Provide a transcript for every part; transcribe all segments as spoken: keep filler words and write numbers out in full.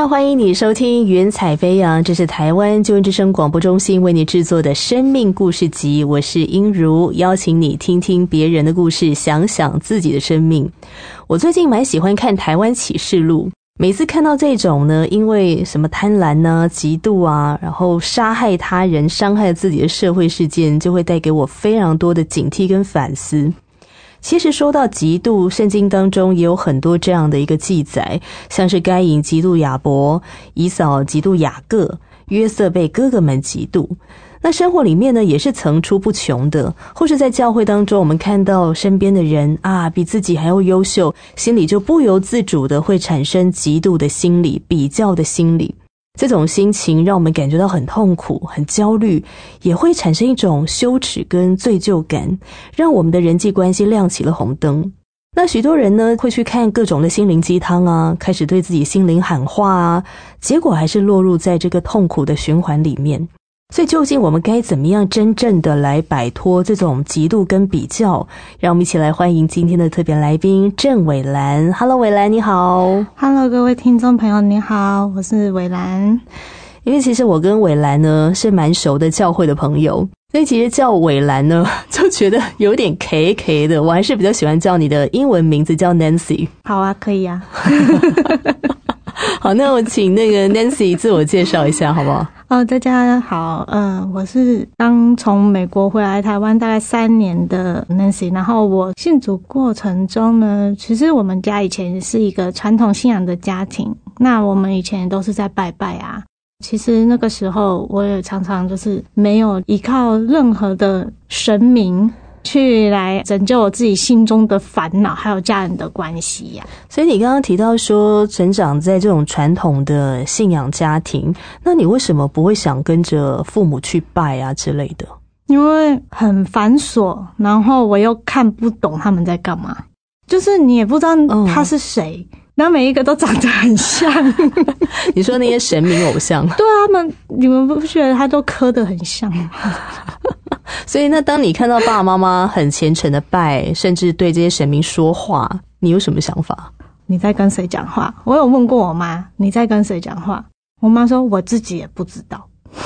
常欢迎你收听云彩飞扬，这是台湾救援之声广播中心为你制作的生命故事集，我是英如，邀请你听听别人的故事，想想自己的生命。我最近蛮喜欢看台湾启示录，每次看到这种呢，因为什么贪婪啊、嫉妒啊，然后杀害他人、伤害自己的社会事件，就会带给我非常多的警惕跟反思。其实说到嫉妒，圣经当中也有很多这样的一个记载，像是该隐嫉妒亚伯，以扫嫉妒雅各，约瑟被哥哥们嫉妒。那生活里面呢，也是层出不穷的，或是在教会当中，我们看到身边的人啊，比自己还要优秀，心里就不由自主的会产生嫉妒的心理、比较的心理。这种心情让我们感觉到很痛苦、很焦虑，也会产生一种羞耻跟罪疚感，让我们的人际关系亮起了红灯。那许多人呢，会去看各种的心灵鸡汤啊，开始对自己心灵喊话啊，结果还是落入在这个痛苦的循环里面。所以究竟我们该怎么样真正的来摆脱这种嫉妒跟比较？让我们一起来欢迎今天的特别来宾郑伟兰。 Hello 伟兰，你好。 Hello 各位听众朋友你好，我是伟兰。 因为其实我跟伟兰呢是蛮熟的教会的朋友，所以其实叫伟兰呢就觉得有点 K K 的，我还是比较喜欢叫你的英文名字叫 Nancy。 好啊，可以啊。 好，那我请那个 Nancy 自我介绍一下好不好？ 哦，大家好，嗯、呃，我是刚从美国回来台湾大概三年的 Nancy， 然后我信主过程中呢，其实我们家以前是一个传统信仰的家庭，那我们以前都是在拜拜啊，其实那个时候我也常常就是没有依靠任何的神明去来拯救我自己心中的烦恼还有家人的关系呀、啊。 所以你刚刚提到说成长在这种传统的信仰家庭，那你为什么不会想跟着父母去拜啊之类的？ 因为很繁琐，然后我又看不懂他们在干嘛，就是你也不知道他是谁、嗯，然后每一个都长得很像。 你说那些神明偶像？ 对啊，他们你们不觉得他都刻得很像吗？ 所以那当你看到爸爸妈妈很虔诚的拜，甚至对这些神明说话，你有什么想法？ 你在跟谁讲话？我有问过我妈，你在跟谁讲话？我妈说我自己也不知道。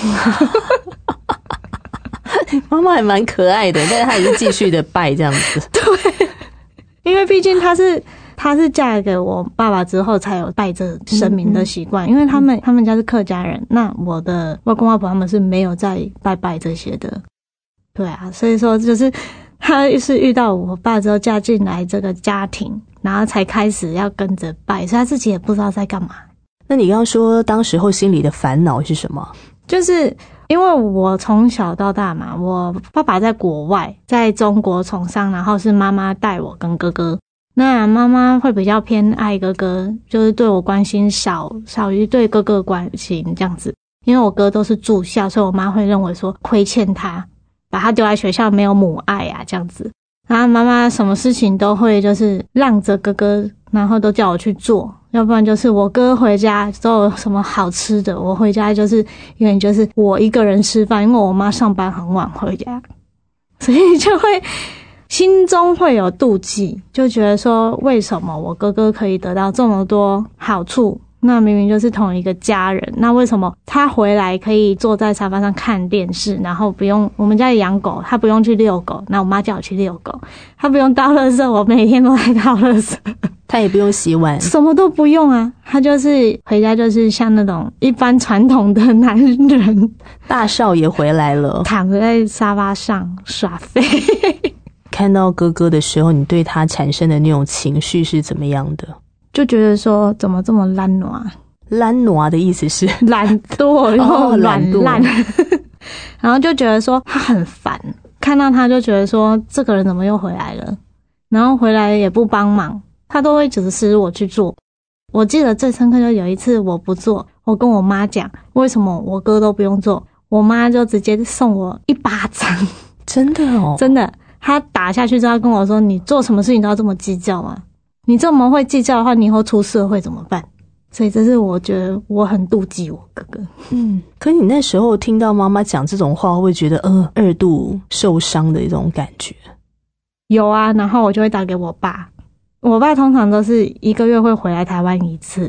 妈妈还蛮可爱的，但是她也是继续的拜这样子。 对，因为毕竟她是她是嫁给我爸爸之后才有拜这神明的习惯、嗯嗯，因为他们他们家是客家人，那我的外公外婆他们是没有在拜拜这些的。对啊，所以说就是她是遇到我爸之后嫁进来这个家庭，然后才开始要跟着拜，所以她自己也不知道在干嘛。 那你刚刚说当时候心里的烦恼是什么？ 就是因为我从小到大嘛，我爸爸在国外，在中国从商，然后是妈妈带我跟哥哥。那妈妈会比较偏爱哥哥，就是对我关心少少于对哥哥关心这样子。因为我哥都是住校，所以我妈会认为说亏欠他，把他丢在学校没有母爱啊这样子。然后妈妈什么事情都会就是让着哥哥，然后都叫我去做，要不然就是我哥回家都有什么好吃的，我回家就是因为就是我一个人吃饭，因为我妈上班很晚回家，所以就会心中会有妒忌，就觉得说为什么我哥哥可以得到这么多好处，那明明就是同一个家人，那为什么他回来可以坐在沙发上看电视，然后不用，我们家里养狗，他不用去遛狗，那我妈叫我去遛狗，他不用倒垃圾，我每天都在倒垃圾， 他也不用洗碗， 什么都不用啊，他就是回家就是像那种一般传统的男人， 大少爷回来了， 躺在沙发上耍废。 看到哥哥的时候，你对他产生的那种情绪是怎么样的？ 就觉得说怎么这么懒惰， 懒惰的意思是懒惰，然后软烂，然后就觉得说他很烦，看到他就觉得说这个人怎么又回来了，然后回来也不帮忙，他都会指使我去做。我记得最深刻就有一次我不做，我跟我妈讲为什么我哥都不用做，我妈就直接送我一巴掌。 真的哦， 真的，他打下去之后跟我说，你做什么事情都要这么计较吗？你这么会计较的话，你以后出社会怎么办？所以这是我觉得我很妒忌我哥哥。 嗯，可你那时候听到妈妈讲这种话，会觉得呃二度受伤的一种感觉？ 有啊，然后我就会打给我爸，我爸通常都是一个月会回来台湾一次，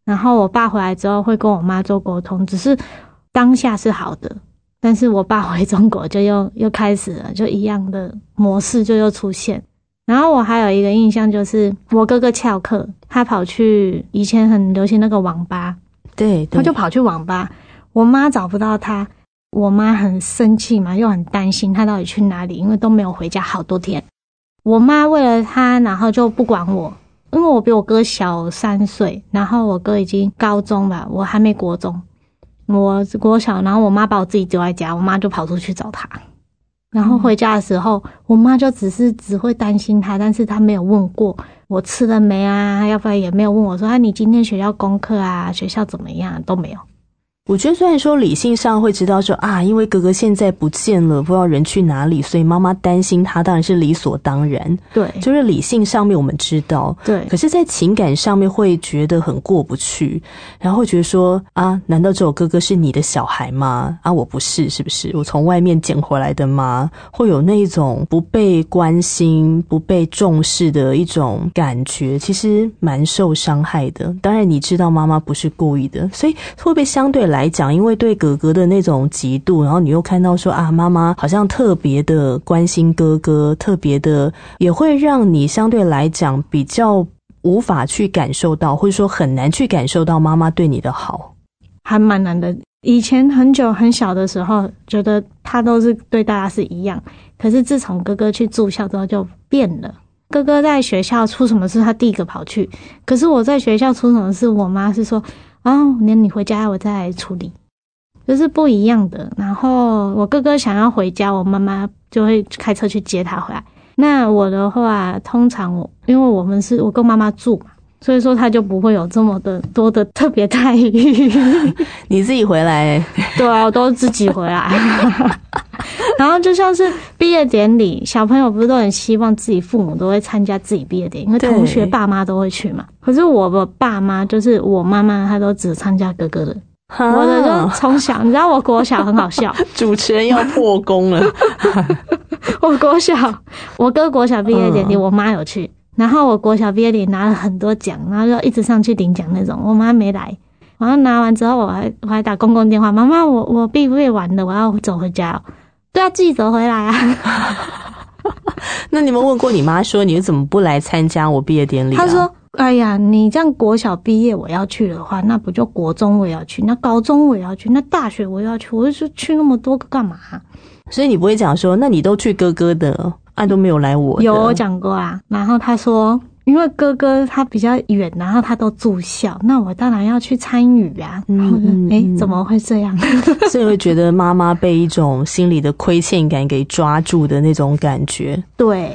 然后我爸回来之后会跟我妈做沟通，只是当下是好的，但是我爸回中国就又又开始了，就一样的模式就又出现。然后我还有一个印象就是我哥哥翘课，他跑去以前很流行那个网吧， 对，对， 他就跑去网吧，我妈找不到他，我妈很生气嘛，又很担心他到底去哪里，因为都没有回家好多天。我妈为了他，然后就不管我，因为我比我哥小三岁，然后我哥已经高中吧，我还没国中，我国小，然后我妈把我自己丢在家，我妈就跑出去找他。然后回家的时候，嗯、我妈就只是只会担心他，但是她没有问过我吃了没啊，要不然也没有问我说啊，你今天学校功课啊，学校怎么样，都没有。 我觉得虽然说理性上会知道说啊，因为哥哥现在不见了，不知道人去哪里，所以妈妈担心他当然是理所当然。 对， 就是理性上面我们知道， 对， 可是在情感上面会觉得很过不去，然后会觉得说啊，难道只有哥哥是你的小孩吗？啊，我不是，是不是？我从外面捡回来的吗？会有那种不被关心、不被重视的一种感觉，其实蛮受伤害的。当然你知道妈妈不是故意的，所以会不会相对来来讲，因为对哥哥的那种嫉妒，然后你又看到说啊，妈妈好像特别的关心哥哥，特别的也会让你相对来讲比较无法去感受到，或者说很难去感受到妈妈对你的好， 还蛮难的。以前很久很小的时候，觉得他都是对大家是一样，可是自从哥哥去住校之后就变了。哥哥在学校出什么事，他第一个跑去，可是我在学校出什么事，我妈是说哦，那你回家我再来处理，就是不一样的。然后我哥哥想要回家，我妈妈就会开车去接他回来。那我的话，通常我因为我们是我跟妈妈住嘛，所以说他就不会有这么的多的特别待遇。 你自己回来？ 对啊，我都自己回来。然后就像是毕业典礼，小朋友不是都很希望自己父母都会参加自己毕业典礼，因为同学爸妈都会去嘛。可是我的爸妈就是我妈妈，她都只参加哥哥的。我的就从小，你知道我国小很好笑， 主持人要破功了。 我国小，我哥国小毕业典礼，我妈有去，然后我国小毕业典礼拿了很多奖，然后就一直上去领奖那种，我妈没来。然后拿完之后，我还我还打公共电话，妈妈，我我毕业完了，我要走回家了。对啊，自己走回来啊。 那你们问过你妈说你怎么不来参加我毕业典礼啊？ 她说哎呀，你这样国小毕业我要去的话，那不就国中我也要去，那高中我也要去，那大学我也要去，我就说去那么多个干嘛？ 所以你不会讲说那你都去哥哥的啊，都没有来我的。 有我讲过啊，然后他说因为哥哥他比较远，然后他都住校，那我当然要去参与啊。嗯嗯，诶，怎么会这样？ 所以会觉得妈妈被一种心里的亏欠感给抓住的那种感觉。 对。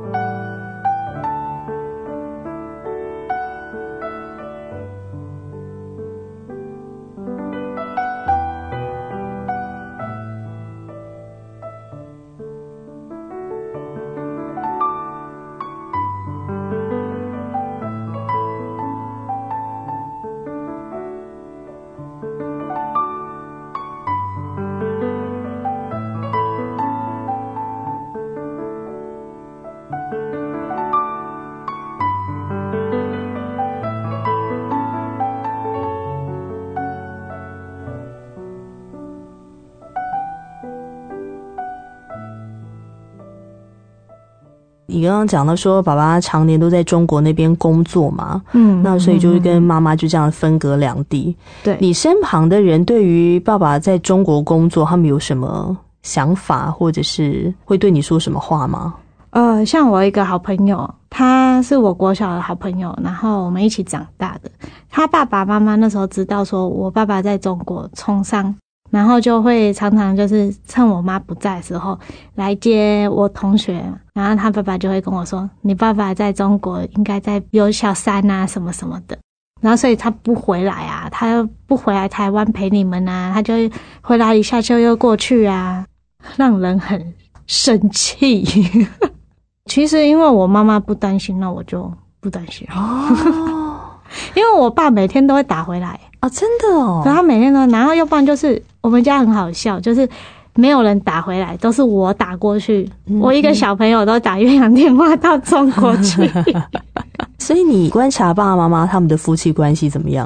你刚刚讲到说爸爸常年都在中国那边工作嘛， 嗯， 那所以就是跟妈妈就这样分隔两地。 对， 你身旁的人对于爸爸在中国工作，他们有什么想法，或者是会对你说什么话吗？ 呃，像我一个好朋友，他是我国小的好朋友，然后我们一起长大的。他爸爸妈妈那时候知道说我爸爸在中国从商，然后就会常常就是趁我妈不在的时候来接我同学，然后他爸爸就会跟我说你爸爸在中国应该在有小三啊什么什么的，然后所以他不回来啊，他不回来台湾陪你们啊，他就回来一下就又过去啊，让人很生气。其实因为我妈妈不担心，那我就不担心哦。因为我爸每天都会打回来哦，真的哦。 对，他每天都，然后要不然就是我们家很好笑，就是没有人打回来，都是我打过去。嗯、我一个小朋友都打越洋电话到中国去。 所以你观察爸爸妈妈他们的夫妻关系怎么样啊？ 他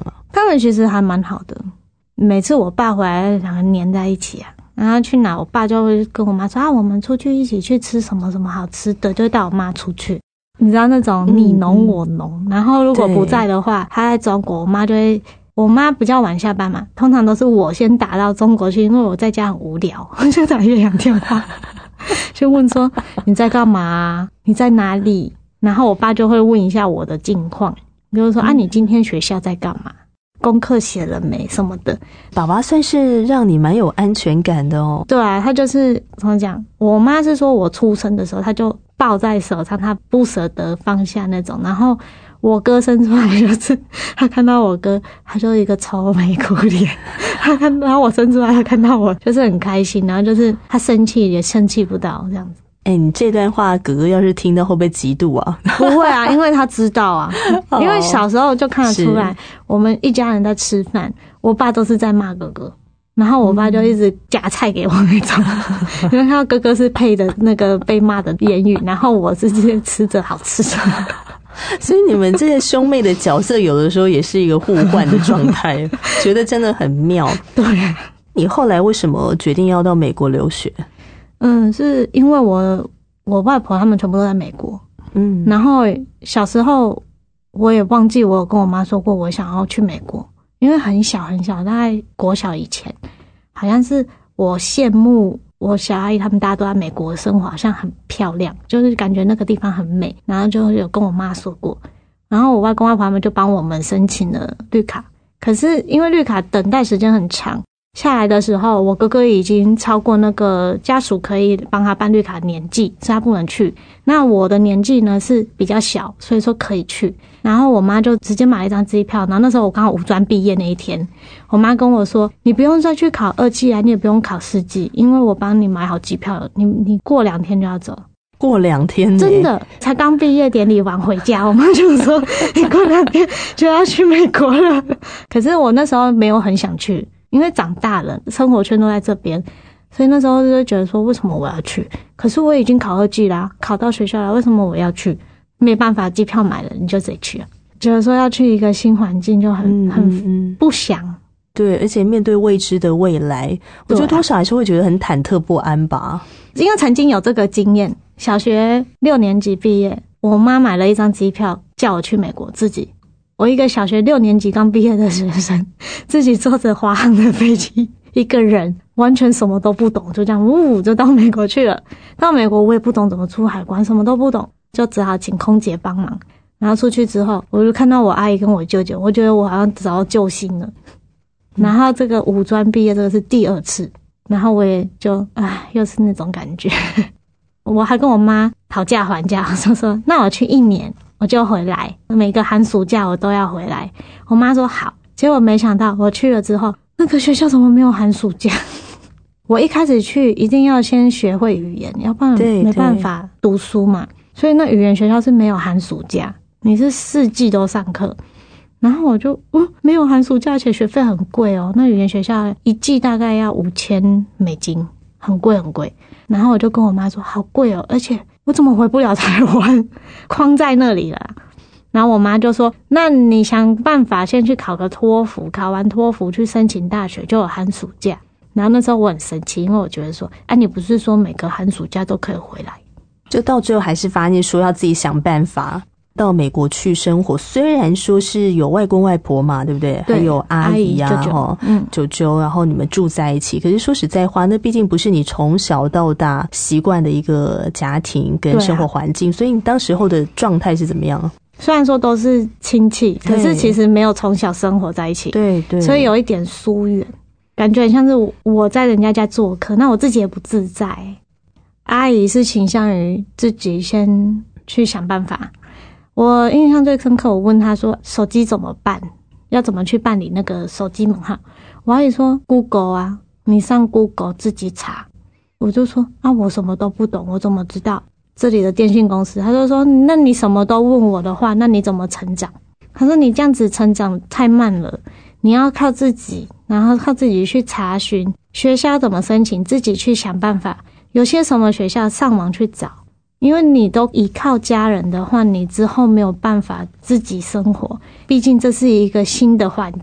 们其实还蛮好的，每次我爸回来两个黏在一起啊，然后去哪我爸就会跟我妈说啊，我们出去一起去吃什么什么好吃的，就会带我妈出去，你知道那种你侬我侬、嗯、然后如果不在的话，他在中国，我妈就会，我妈比较晚下班嘛，通常都是我先打到中国去，因为我在家很无聊，就打岳阳电话就问说你在干嘛，你在哪里，然后我爸就会问一下我的近况，比如说啊，你今天学校在干嘛，功课写了没什么的。 爸爸算是让你蛮有安全感的哦。 对啊，他就是怎么讲，我妈是说我出生的时候他就抱在手上，他不舍得放下那种，然后我哥生出来就是他看到我哥他就一个愁眉苦脸，他看到我生出来他看到我就是很开心，然后就是他生气也生气不到这样子。 哎、欸，你这段话哥哥要是听到会不会嫉妒啊？ 不会啊，因为他知道啊因为小时候就看得出来我们一家人在吃饭，我爸都是在骂哥哥，然后我爸就一直夹菜给我那种、嗯、因为他哥哥是配的那个被骂的言语，然后我是直接吃着好吃的所以你们这些兄妹的角色有的时候也是一个互换的状态觉得真的很妙。 对， 你后来为什么决定要到美国留学？ 嗯，是因为我我外婆他们全部都在美国，嗯，然后小时候我也忘记我有跟我妈说过我想要去美国，因为很小很小，大概国小以前，好像是我羡慕我小阿姨他们大家都在美国生活，好像很漂亮，就是感觉那个地方很美，然后就有跟我妈说过，然后我外公外婆他们就帮我们申请了绿卡，可是因为绿卡等待时间很长，下来的时候我哥哥已经超过那个家属可以帮他办绿卡年纪，所以他不能去，那我的年纪呢是比较小，所以说可以去，然后我妈就直接买了一张机票，然后那时候我刚好五专毕业那一天，我妈跟我说你不用再去考二技啊，你也不用考四技，因为我帮你买好机票了，你你过两天就要走。 过两天、欸、 真的才刚毕业典礼完回家，我妈就说你过两天就要去美国了可是我那时候没有很想去，因为长大了生活圈都在这边，所以那时候就觉得说为什么我要去，可是我已经考二技啦，考到学校了，为什么我要去，没办法，机票买了你就自己去了，觉得说要去一个新环境就很很不想。 对，而且面对未知的未来，我觉得多少还是会觉得很忐忑不安吧。 因为曾经有这个经验，小学六年级毕业，我妈买了一张机票叫我去美国，自己我一个小学六年级刚毕业的学生，自己坐着华航的飞机，一个人完全什么都不懂，就这样呜就到美国去了。到美国我也不懂怎么出海关，什么都不懂，就只好请空姐帮忙。然后出去之后，我就看到我阿姨跟我舅舅，我觉得我好像找到救星了。然后这个五专毕业这个是第二次，然后我也就唉又是那种感觉我还跟我妈讨价还价，说说那我去一年我就回来，每个寒暑假我都要回来。我妈说好，结果没想到我去了之后，那个学校怎么没有寒暑假我一开始去一定要先学会语言，要不然没办法读书嘛，所以那语言学校是没有寒暑假，你是四季都上课。然后我就嗯，没有寒暑假，而且学费很贵哦，那语言学校一季大概要五千美金，很贵很贵。然后我就跟我妈说好贵哦，而且我怎么回不了台湾，框在那里了。然后我妈就说那你想办法先去考个托福，考完托福去申请大学就有寒暑假。然后那时候我很生气，因为我觉得说啊，你不是说每个寒暑假都可以回来， 就到最后还是发现说要自己想办法到美国去生活。虽然说是有外公外婆嘛，对不对？对，还有阿姨啊，舅舅，嗯，舅舅，然后你们住在一起。可是说实在话，那毕竟不是你从小到大习惯的一个家庭跟生活环境，啊，所以你当时候的状态是怎么样？ 虽然说都是亲戚，可是其实没有从小生活在一起， 对对， 所以有一点疏远，感觉很像是我在人家家做客，那我自己也不自在。阿姨是倾向于自己先去想办法。我印象最深刻，我问他说手机怎么办，要怎么去办理那个手机门号。我阿姨说 Google 啊，你上 Google 自己查。我就说啊，我什么都不懂，我怎么知道这里的电信公司？他就说那你什么都问我的话，那你怎么成长？他说你这样子成长太慢了，你要靠自己，然后靠自己去查询学校怎么申请，自己去想办法，有些什么学校上网去找。因为你都依靠家人的话，你之后没有办法自己生活，毕竟这是一个新的环境，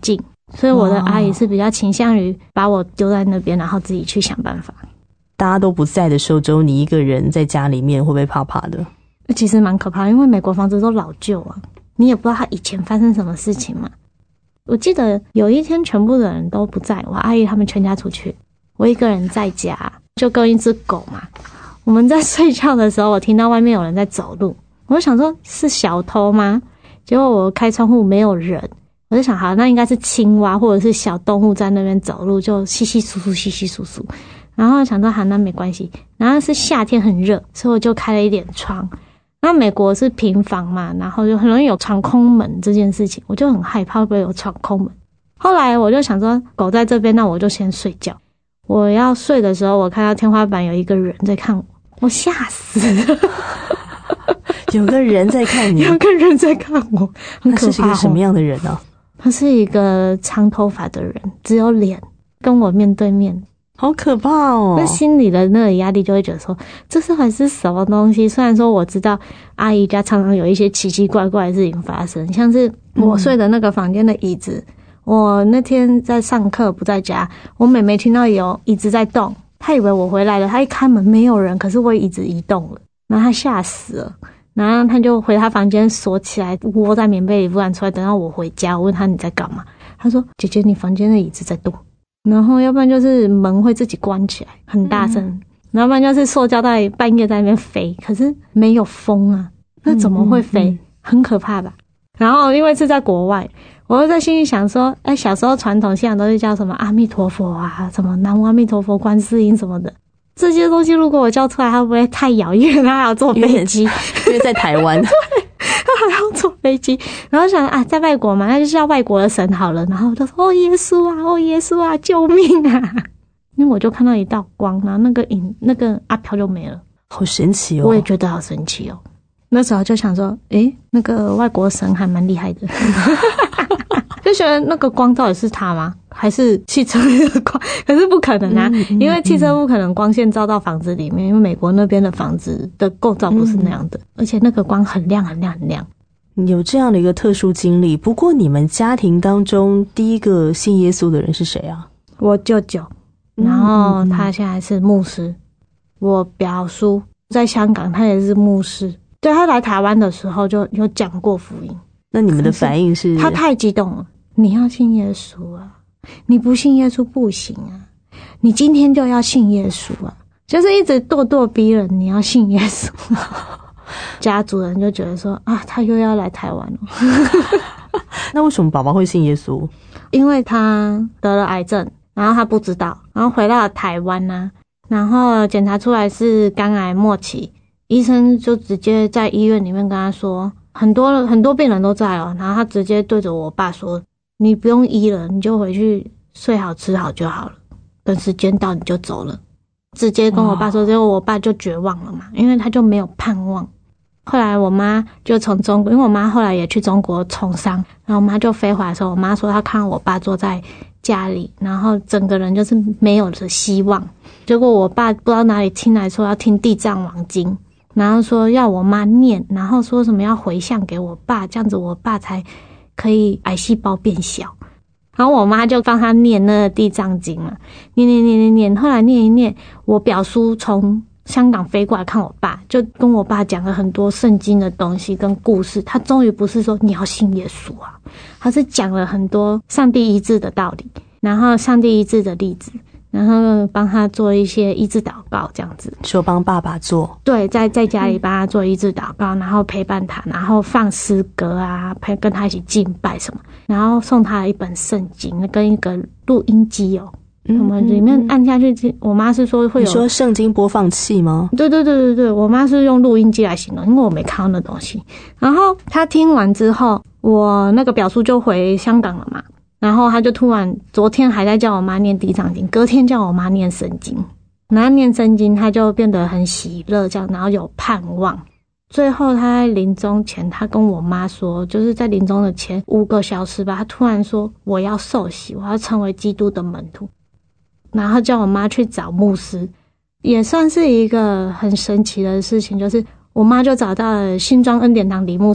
所以我的阿姨是比较倾向于把我丢在那边，然后自己去想办法。 大家都不在的时候，只有你一个人在家里面，会不会怕怕的？ 其实蛮可怕，因为美国房子都老旧啊，你也不知道他以前发生什么事情嘛。我记得有一天全部的人都不在，我阿姨他们全家出去，我一个人在家，就跟一只狗嘛。我们在睡觉的时候，我听到外面有人在走路，我就想说是小偷吗？结果我开窗户没有人，我就想好，那应该是青蛙或者是小动物在那边走路，就稀稀疏疏稀稀疏疏。然后想说好，那没关系。然后是夏天很热，所以我就开了一点窗。那美国是平房嘛，然后就很容易有闯空门这件事情，我就很害怕会不会有闯空门。后来我就想说狗在这边，那我就先睡觉。我要睡的时候，我看到天花板有一个人在看我，我吓死了。 有个人在看你， 有个人在看我，很可怕。 那是一个什么样的人啊？ 他是一个长头发的人，只有脸跟我面对面。 好可怕哦！ 那心里的那个压力就会觉得说，这是还是什么东西？虽然说我知道阿姨家常常有一些奇奇怪怪的事情发生，像是我睡的那个房间的椅子，嗯、我那天在上课不在家，我妹妹听到有椅子在动，她以为我回来了，她一开门没有人，可是我椅子移动了，然后她吓死了，然后她就回她房间锁起来，窝在棉被里不敢出来，等到我回家，我问她你在干嘛，她说姐姐你房间的椅子在动。然后要不然就是门会自己关起来很大声、嗯、然后要不然就是塑胶袋半夜在那边飞，可是没有风啊，那怎么会飞、嗯嗯嗯、很可怕吧。然后因为是在国外，我就在心里想说哎，小时候传统信仰都是叫什么阿弥陀佛啊，什么南无阿弥陀佛观世音什么的，这些东西如果我叫出来会不会太遥远？他还要坐飞机， 因为在台湾对，他还要坐飞机，然后想啊，在外国嘛，那就叫外国的神好了。然后我就说哦耶稣啊，哦耶稣啊，救命啊！因为我就看到一道光，然后那个影那个阿飘就没了， 好神奇哦！ 我也觉得好神奇哦。那时候就想说，诶，那个外国神还蛮厉害的，就觉得那个光到底是他吗？还是汽车的光？可是不可能啊，嗯嗯、因为汽车不可能光线照到房子里面，因为美国那边的房子的构造不是那样的，嗯、而且那个光很亮很亮很亮。 有这样的一个特殊经历，不过你们家庭当中第一个信耶稣的人是谁啊？ 我舅舅，然后他现在是牧师。我表叔在香港，他也是牧师。对，他来台湾的时候就有讲过福音。 那你们的反应是？ 他太激动了，你要信耶稣啊，你不信耶稣不行啊，你今天就要信耶稣啊，就是一直咄咄逼人，你要信耶稣。家族人就觉得说啊，他又要来台湾了。 那为什么宝宝会信耶稣？ 因为他得了癌症，然后他不知道，然后回到了台湾啊，然后检查出来是肝癌末期，医生就直接在医院里面跟他说，很多很多病人都在哦，然后他直接对着我爸说，你不用医了，你就回去睡好吃好就好了，等时间到你就走了。直接跟我爸说，结果我爸就绝望了嘛，因为他就没有盼望。后来我妈就从中国，因为我妈后来也去中国从商，然后我妈就飞回来的时候，我妈说她看到我爸坐在家里，然后整个人就是没有了希望。结果我爸不知道哪里听来说要听地藏王经，然后说要我妈念，然后说什么要回向给我爸，这样子我爸才可以癌细胞变小。然后我妈就帮他念那个地藏经嘛，念念念念念，后来念一念，我表叔从香港飞过来看我爸，就跟我爸讲了很多圣经的东西跟故事。他终于不是说你要信耶稣啊，他是讲了很多上帝医治的道理，然后上帝医治的例子，然后帮他做一些医治祷告，这样子。 说帮爸爸做？对， 在在家里帮他做医治祷告，然后陪伴他，然后放诗歌啊，陪跟他一起敬拜什么，然后送他一本圣经跟一个录音机哦。我们里面按下去，我妈是说会有。 你说圣经播放器吗？ 对对对对对，我妈是用录音机来形容，因为我没看到那东西。然后她听完之后，我那个表叔就回香港了嘛，然后他就突然昨天还在叫我妈念地藏经，隔天叫我妈念圣经，然后念圣经，他就变得很喜乐，这样，然后有盼望。最后他在临终前，他跟我妈说，就是在临终的前五个小时吧，他突然说我要受洗，我要成为基督的门徒。然后叫我妈去找牧师，也算是一个很神奇的事情，就是我妈就找到了新庄恩典堂李牧师，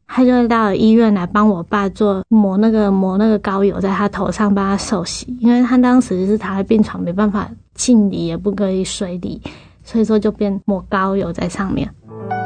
他就到医院来帮我爸做抹那个抹那个膏油在他头上，帮他受洗，因为他当时是躺在病床，没办法敬礼，也不可以水礼，所以说就变抹膏油在上面。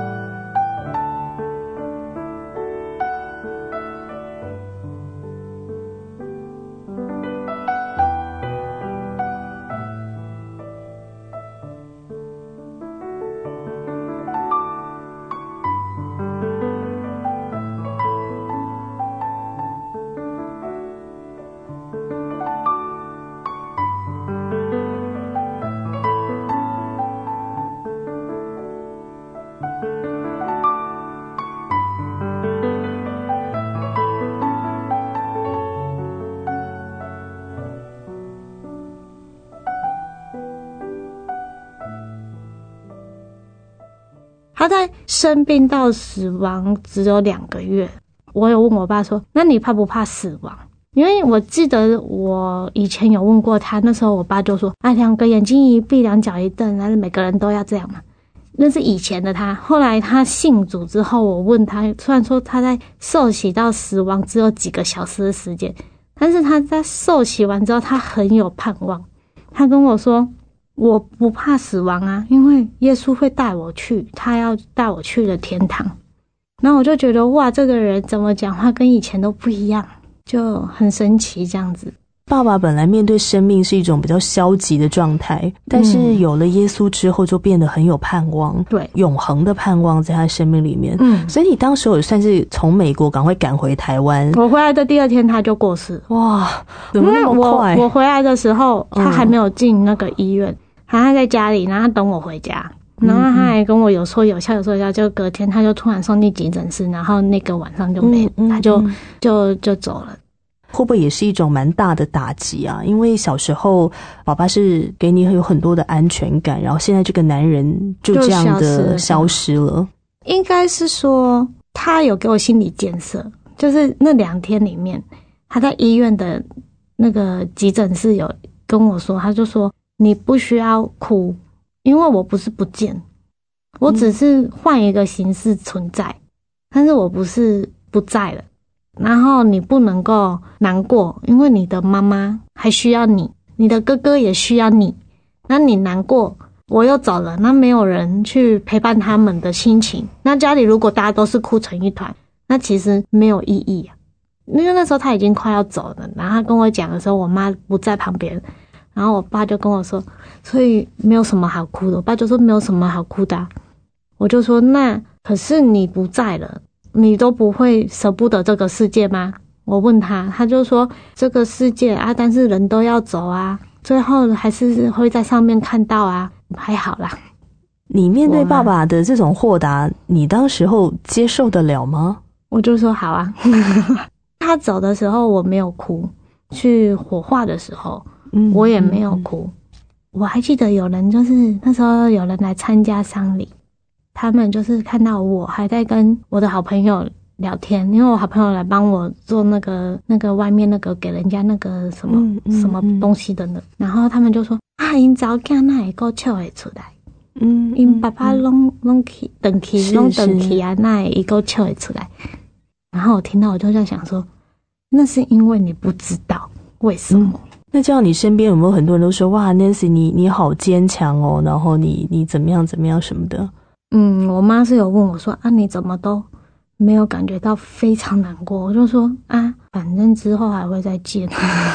他在生病到死亡只有两个月，我有问我爸说，那你怕不怕死亡？因为我记得我以前有问过他，那时候我爸就说，啊，两个眼睛一闭，两脚一蹬，那每个人都要这样嘛。那是以前的他，后来他信主之后，我问他，虽然说他在受洗到死亡只有几个小时的时间，但是他在受洗完之后，他很有盼望。他跟我说，我不怕死亡啊，因为耶稣会带我去，他要带我去了天堂。然后我就觉得，哇，这个人怎么讲话跟以前都不一样，就很神奇这样子。 爸爸本来面对生命是一种比较消极的状态，但是有了耶稣之后就变得很有盼望，对，永恒的盼望在他生命里面。嗯，所以你当时也算是从美国赶快赶回台湾。我回来的第二天他就过世。 哇，怎么那么快？ 我我回来的时候他还没有进那个医院，他还在家里，然后他等我回家，然后他还跟我有说有笑有说有笑，就隔天他就突然送进急诊室，然后那个晚上就没，嗯嗯、他就就就走了。 会不会也是一种蛮大的打击啊？因为小时候爸爸是给你有很多的安全感，然后现在这个男人就这样的消失了。 应该是说他有给我心理建设，就是那两天里面他在医院的那个急诊室有跟我说，他就说你不需要哭，因为我不是不见，我只是换一个形式存在，但是我不是不在了。然后你不能够难过，因为你的妈妈还需要你，你的哥哥也需要你。那你难过，我又走了，那没有人去陪伴他们的心情。那家里如果大家都是哭成一团，那其实没有意义啊。因为那时候他已经快要走了，然后他跟我讲的时候，我妈不在旁边，然后我爸就跟我说，所以没有什么好哭的。我爸就说没有什么好哭的啊。我就说那可是你不在了，你都不会舍不得这个世界吗？我问他，他就说这个世界啊，但是人都要走啊，最后还是会在上面看到啊，还好啦。 你面对爸爸的这种豁达，你当时候接受得了吗？ 我就说好啊。他走的时候我没有哭，去火化的时候我也没有哭。我还记得有人就是那时候有人来参加丧礼，他们就是看到我还在跟我的好朋友聊天，因为我好朋友来帮我做那个那个外面那个给人家那个什么、嗯嗯、什么东西的呢，然后他们就说啊，因早囝哪会够笑会出来，嗯，因爸爸拢拢去等去拢等去啊，那会够笑会出来。然后我听到我就在想说，那是因为你不知道为什么。嗯， 那这样你身边有没有很多人都说哇 Nancy 你你好坚强哦，然后你你怎么样怎么样什么的？ 嗯，我妈是有问我说啊，你怎么都没有感觉到非常难过？我就说啊，反正之后还会再见。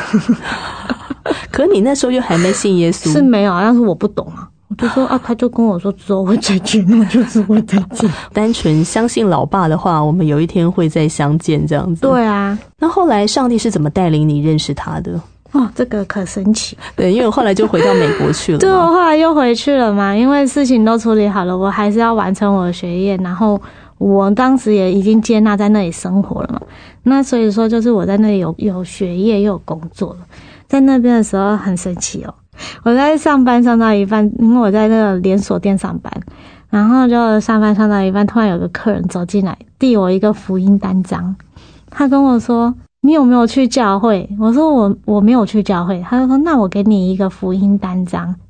可你那时候就还没信耶稣？ 是没有，但是我不懂啊。我就说啊，他就跟我说之后会再见，那就是会再见。 单纯相信老爸的话，我们有一天会再相见这样子。 对啊。 那后来上帝是怎么带领你认识他的？ 哦，这个可神奇。 对，因为我后来就回到美国去了。 对，我后来又回去了嘛，因为事情都处理好了，我还是要完成我的学业，然后我当时也已经接纳在那里生活了嘛。那所以说，就是我在那里有有学业又有工作了。在那边的时候很神奇哦，我在上班上到一半，因为我在那个连锁店上班，然后就上班上到一半，突然有个客人走进来，递我一个福音单张，他跟我说，你有没有去教会？我说我我没有去教会。他就说那我给你一个福音单张，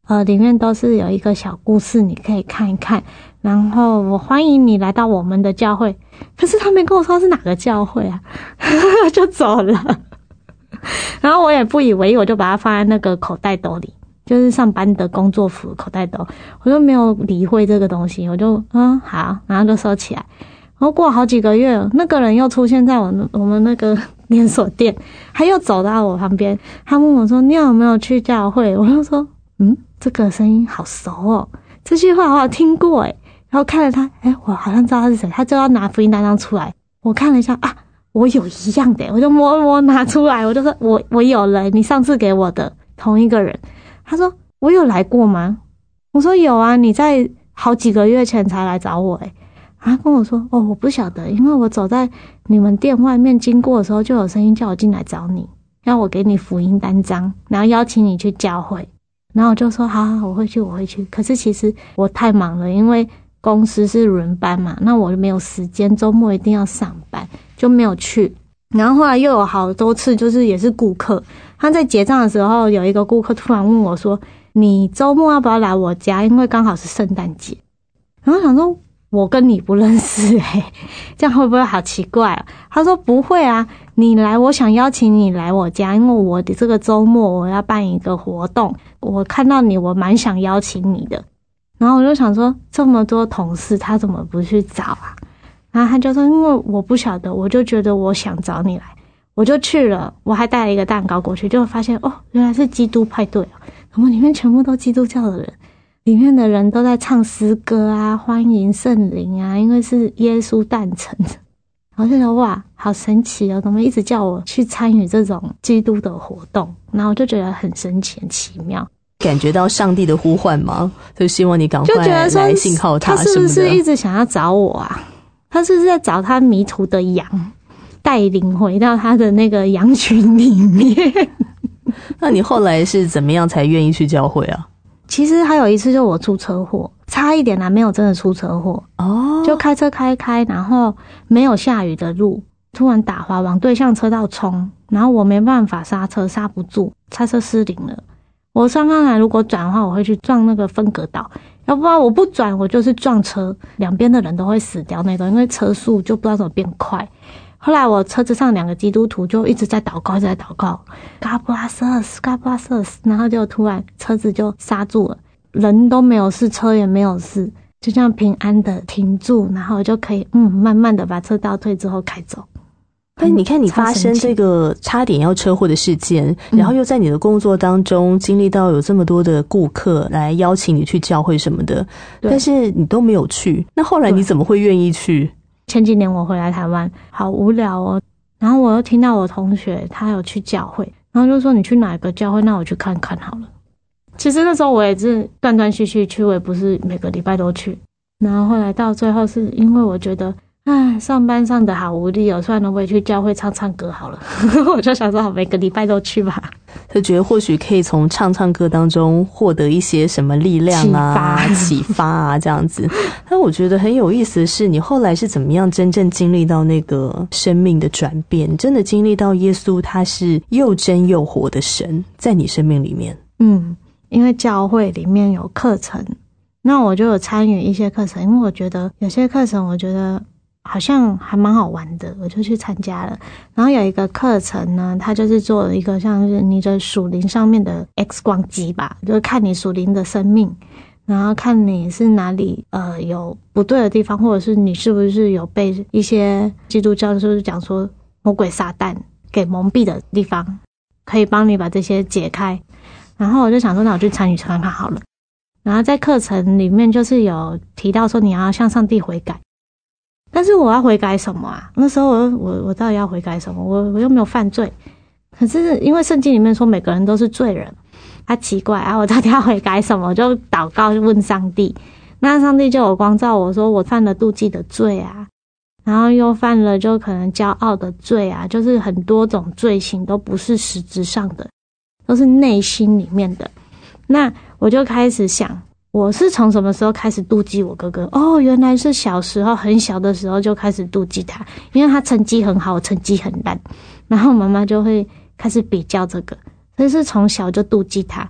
呃，里面都是有一个小故事，你可以看一看。然后我欢迎你来到我们的教会，可是他没跟我说是哪个教会啊，就走了。然后我也不以为意，我就把它放在那个口袋兜里，就是上班的工作服口袋兜，我就没有理会这个东西，我就嗯好，然后就收起来。然后过好几个月，那个人又出现在我我们那个连锁店，他又走到我旁边，他问我说：“你有没有去教会？”我就说：“嗯，这个声音好熟哦，这句话我好听过诶。”然后看了他，诶，我好像知道他是谁，他就要拿福音单张出来，我看了一下啊，我有一样的，我就摸摸拿出来，我就说我我有了，你上次给我的同一个人。他说我有来过吗？我说有啊，你在好几个月前才来找我诶。他跟我说哦，我不晓得，因为我走在你们店外面经过的时候，就有声音叫我进来找你，让我给你福音单张，然后邀请你去教会。然后我就说好好，我会去我会去。可是其实我太忙了，因为公司是轮班嘛，那我没有时间，周末一定要上班，就没有去。然后后来又有好多次，就是也是顾客，他在结账的时候，有一个顾客突然问我说：“你周末要不要来我家？因为刚好是圣诞节。”然后想说，我跟你不认识欸，这样会不会好奇怪啊？他说不会啊，你来，我想邀请你来我家，因为我的这个周末我要办一个活动，我看到你，我蛮想邀请你的。然后我就想说，这么多同事，他怎么不去找啊？然后他就说，因为我不晓得，我就觉得我想找你来，我就去了。我还带了一个蛋糕过去，就发现哦，原来是基督派对哦，我们里面全部都基督教的人，里面的人都在唱诗歌啊，欢迎圣灵啊，因为是耶稣诞辰。然后就觉得哇，好神奇哦，怎么一直叫我去参与这种基督的活动？然后我就觉得很神奇、很奇妙。 感觉到上帝的呼唤吗？就希望你赶快来信靠他， 他是不是一直想要找我啊？他是不是在找他迷途的羊，带领回到他的那个羊群里面？ 那你后来是怎么样才愿意去教会啊？ 其实还有一次，就我出车祸，差一点啦，没有真的出车祸哦，就开车开开，然后没有下雨的路，突然打滑往对向车道冲，然后我没办法刹车，刹不住，刹车失灵了。我上刚才如果转的话，我会去撞那个分隔岛，要不然我不转，我就是撞车，两边的人都会死掉那种，因为车速就不知道怎么变快。后来我车子上两个基督徒就一直在祷告，一直在祷告 God bless us, God bless us， 然后就突然车子就刹住了，人都没有事，车也没有事，就这样平安的停住，然后我就可以嗯慢慢的把车倒退之后开走。 但你看你发生这个差点要车祸的事件，然后又在你的工作当中经历到有这么多的顾客来邀请你去教会什么的，但是你都没有去，那后来你怎么会愿意去？ 前几年我回来台湾好无聊哦，然后我又听到我同学他有去教会，然后就说你去哪个教会，那我去看看好了。其实那时候我也是断断续续去，我也不是每个礼拜都去，然后后来到最后是因为我觉得唉，上班上的好无力哦，算了，我也去教会唱唱歌好了。我就想说好，每个礼拜都去吧。 就觉得或许可以从唱唱歌当中获得一些什么力量啊、启发, 启发啊这样子。但我觉得很有意思的是，你后来是怎么样真正经历到那个生命的转变，真的经历到耶稣他是又真又活的神在你生命里面。 嗯，因为教会里面有课程，那我就有参与一些课程，因为我觉得有些课程我觉得好像还蛮好玩的，我就去参加了。然后有一个课程呢，它就是做了一个像是你的属灵上面的 X 光机吧，就是看你属灵的生命，然后看你是哪里呃有不对的地方，或者是你是不是有被一些基督教就是讲说魔鬼撒旦给蒙蔽的地方，可以帮你把这些解开。然后我就想说，那我去参与看看好了。然后在课程里面就是有提到说你要向上帝悔改。但是我要悔改什么啊？那时候我我我到底要悔改什么？我我又没有犯罪。可是因为圣经里面说每个人都是罪人，啊奇怪啊，我到底要悔改什么？我就祷告问上帝，那上帝就有光照我说我犯了妒忌的罪啊，然后又犯了就可能骄傲的罪啊，就是很多种罪行都不是实质上的，都是内心里面的。那我就开始想，我是从什么时候开始妒忌我哥哥？哦，原来是小时候很小的时候就开始妒忌他，因为他成绩很好，我成绩很烂，然后妈妈就会开始比较这个，所以是从小就妒忌他。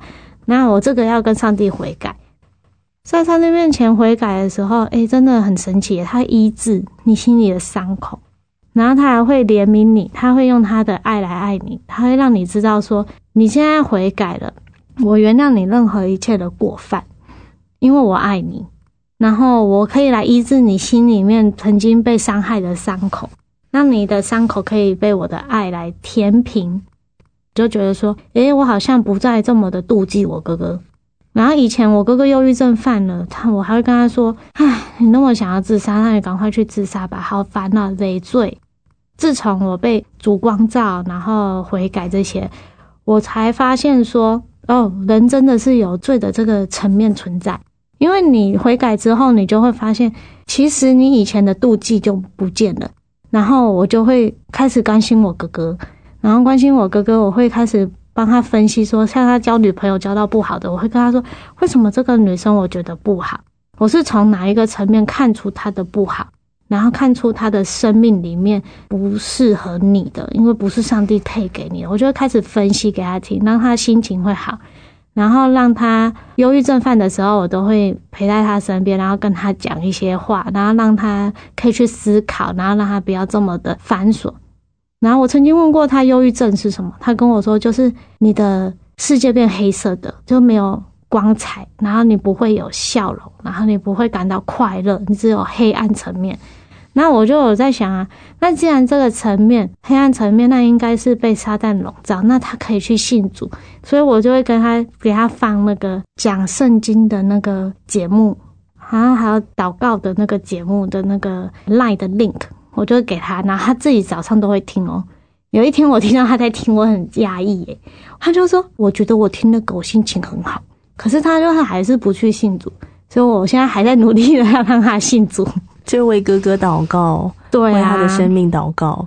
那我这个要跟上帝悔改，在上帝面前悔改的时候，诶，真的很神奇，他医治你心里的伤口，然后他还会怜悯你，他会用他的爱来爱你，他会让你知道说你现在悔改了，我原谅你任何一切的过犯，因为我爱你，然后我可以来医治你心里面曾经被伤害的伤口，让你的伤口可以被我的爱来填平。就觉得说诶，我好像不再这么的妒忌我哥哥。然后以前我哥哥忧郁症犯了，他我还会跟他说，唉，你那么想要自杀，那你赶快去自杀吧，好烦啊，累赘。自从我被主光照，然后悔改这些，我才发现说，哦，人真的是有罪的这个层面存在。因为你悔改之后，你就会发现，其实你以前的妒忌就不见了。然后我就会开始关心我哥哥，然后关心我哥哥，我会开始帮他分析说，像他交女朋友交到不好的，我会跟他说，为什么这个女生我觉得不好，我是从哪一个层面看出她的不好，然后看出她的生命里面不适合你的，因为不是上帝配给你的，我就会开始分析给他听，让他心情会好，然后让他忧郁症犯的时候，我都会陪在他身边，然后跟他讲一些话，然后让他可以去思考，然后让他不要这么的繁琐。然后我曾经问过他忧郁症是什么，他跟我说就是你的世界变黑色的，就没有光彩，然后你不会有笑容，然后你不会感到快乐，你只有黑暗层面。那我就有在想啊，那既然这个层面黑暗层面，那应该是被撒旦笼罩，那他可以去信主，所以我就会跟他给他放那个讲圣经的那个节目，然后还有祷告的那个节目的那个 Line 的 link， 我就会给他，然后他自己早上都会听哦。有一天我听到他在听，我很压抑耶，他就说我觉得我听那个我心情很好，可是他就还是不去信主，所以我现在还在努力的要让他信主， 就为哥哥祷告， 对啊， 为他的生命祷告。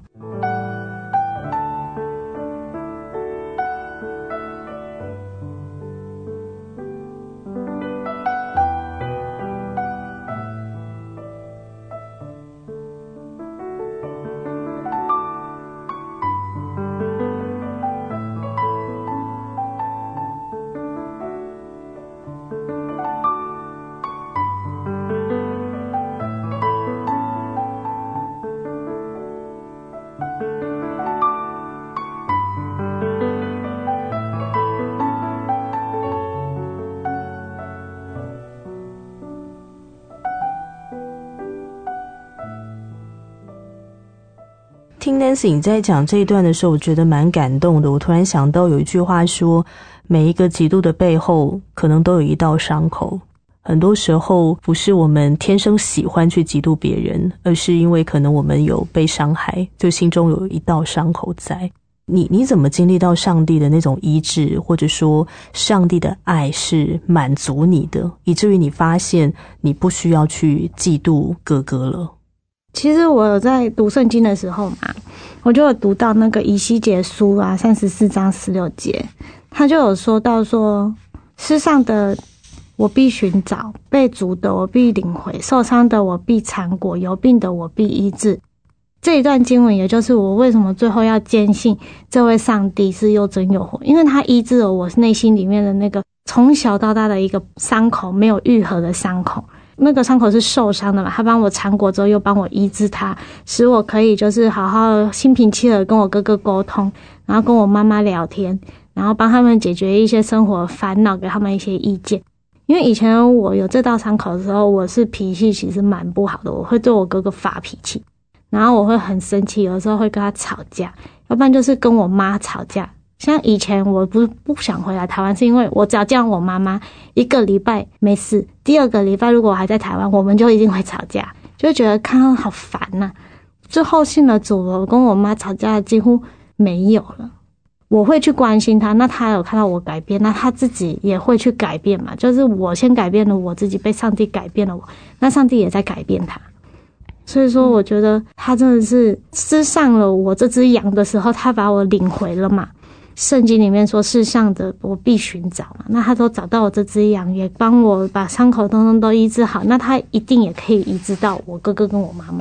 听 Nancy 你在讲这一段的时候，我觉得蛮感动的。我突然想到有一句话说，每一个嫉妒的背后可能都有一道伤口。很多时候不是我们天生喜欢去嫉妒别人，而是因为可能我们有被伤害，就心中有一道伤口在。你你怎么经历到上帝的那种医治，或者说上帝的爱是满足你的，以至于你发现你不需要去嫉妒哥哥了？ 其实我有在读圣经的时候嘛，我就有读到那个以西结书啊三十四章十六节，他就有说到说，世上的我必寻找，被逐的我必领回，受伤的我必缠裹，有病的我必医治。这一段经文也就是我为什么最后要坚信这位上帝是又真又活，因为他医治了我内心里面的那个从小到大的一个伤口，没有愈合的伤口。那个伤口是受伤的嘛，他帮我缠裹之后又帮我医治它，使我可以就是好好心平气和跟我哥哥沟通，然后跟我妈妈聊天，然后帮他们解决一些生活烦恼，给他们一些意见。因为以前我有这道伤口的时候，我是脾气其实蛮不好的，我会对我哥哥发脾气，然后我会很生气，有的时候会跟他吵架，要不然就是跟我妈吵架。像以前我不不想回来台湾，是因为我只要叫我妈妈一个礼拜没事，第二个礼拜如果我还在台湾，我们就一定会吵架，就觉得看到好烦啊。最后信了主了，我跟我妈吵架几乎没有了。我会去关心她，那她有看到我改变，那她自己也会去改变嘛，就是我先改变了我自己，被上帝改变了我，那上帝也在改变她。所以说我觉得他真的是吃上了我这只羊的时候，他把我领回了嘛。圣经里面说世上的我必寻找嘛，那他都找到我这只羊，也帮我把伤口通通都医治好，那他一定也可以医治到我哥哥跟我妈妈。